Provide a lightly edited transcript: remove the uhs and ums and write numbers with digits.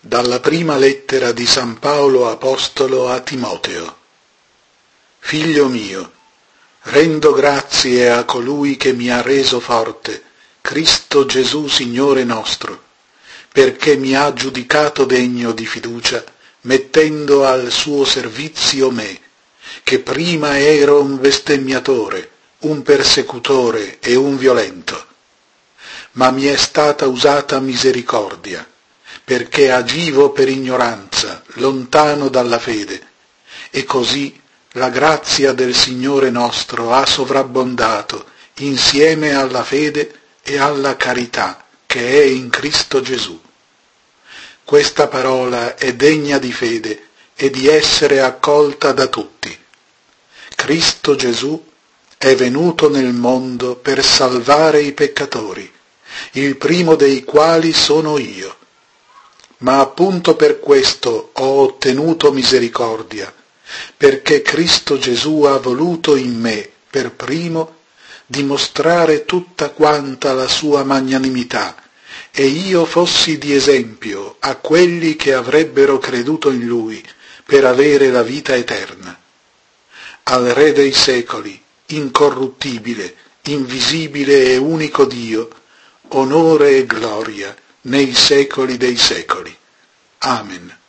Dalla prima lettera di San Paolo Apostolo a Timoteo. Figlio mio, rendo grazie a colui che mi ha reso forte, Cristo Gesù Signore nostro, perché mi ha giudicato degno di fiducia, mettendo al suo servizio me, che prima ero un bestemmiatore, un persecutore e un violento. Ma mi è stata usata misericordia, perché agivo per ignoranza, lontano dalla fede, e così la grazia del Signore nostro ha sovrabbondato insieme alla fede e alla carità che è in Cristo Gesù. Questa parola è degna di fede e di essere accolta da tutti. Cristo Gesù è venuto nel mondo per salvare i peccatori, il primo dei quali sono io. Ma appunto per questo ho ottenuto misericordia, perché Cristo Gesù ha voluto in me, per primo, dimostrare tutta quanta la sua magnanimità, e io fossi di esempio a quelli che avrebbero creduto in Lui per avere la vita eterna. Al Re dei secoli, incorruttibile, invisibile e unico Dio, onore e gloria nei secoli dei secoli. Amen.